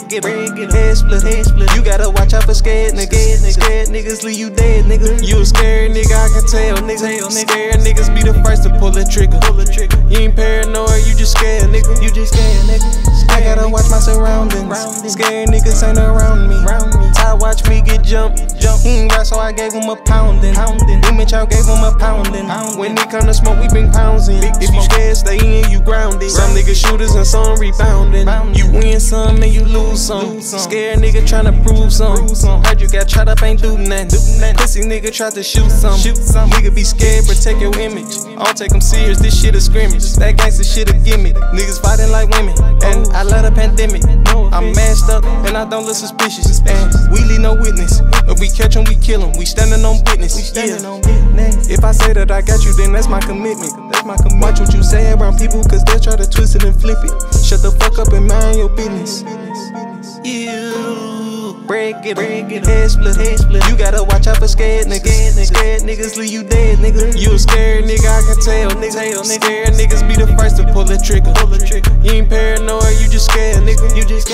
break it, head split. You gotta watch out for scared niggas. Scared niggas leave you dead, nigga. You a scared nigga, I can tell, nigga. Scared niggas be the first to pull the trigger. You ain't paranoid, you just scared, nigga. I gotta watch my surroundings. Scared niggas ain't around me. Ty watch me get jumped. He ain't right, so I gave him a pounding. Image, I gave him a pounding. When it come to smoke, we bring pounds in. If you scared, stay in, you grounded. Some niggas shooters and some rebounding. You win some and you lose some. Scared nigga tryna prove some. Heard you got shot up, ain't do nothing. Pussy nigga tried to shoot some. Nigga be scared, protect your image. I don't take them serious, this shit a scrimmage. That gangsta shit a gimmick. Niggas fighting like women, and I love the pandemic. I'm masked up and I don't look suspicious. And we leave no witness. If we catch 'em, we kill 'em. We standing on business. If I say that I got you, then that's my commitment. Watch what you say around people, cause they'll try to twist it and flip it. Shut the fuck up and mind your business. You break it, head split. You gotta watch out for scared niggas. Scared niggas leave you dead, nigga. You a scared nigga, I can tell, nigga. Scared niggas be the first to pull the trigger. You ain't paranoid, you just scared, nigga.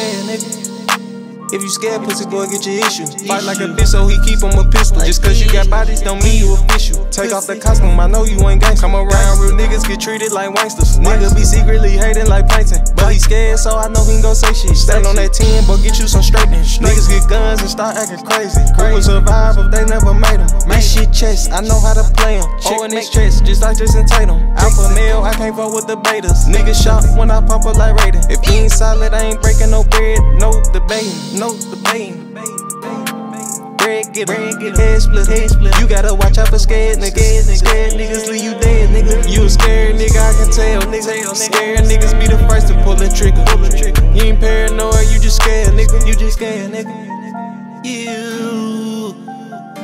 If you scared, pussy boy, get your issue. Fight like a bitch, so he keep him a pistol. Just cause you got bodies don't mean you official. Take off the costume, I know you ain't gangsta. Come around, real niggas get treated like wanksters. Niggas be secretly hating like plankton. But he scared, so I know he ain't gon' say shit. Stand on that 10, but get you some straightening. Niggas get guns and start acting crazy. Who would survive if they never made them? This shit chess, I know how to play them. Oh, in his chest, just like Jason Tatum. Alpha male, I can't vote with the betas. Niggas shot when I pop up like Raiden. If he ain't solid, I ain't breaking no bread. No debating. Break it, head split. You gotta watch out for scared niggas. Scared niggas leave you dead, nigga. You a scared nigga, I can tell, nigga. Scared niggas be the first to pull the trigger. You ain't paranoid, you just scared, nigga. You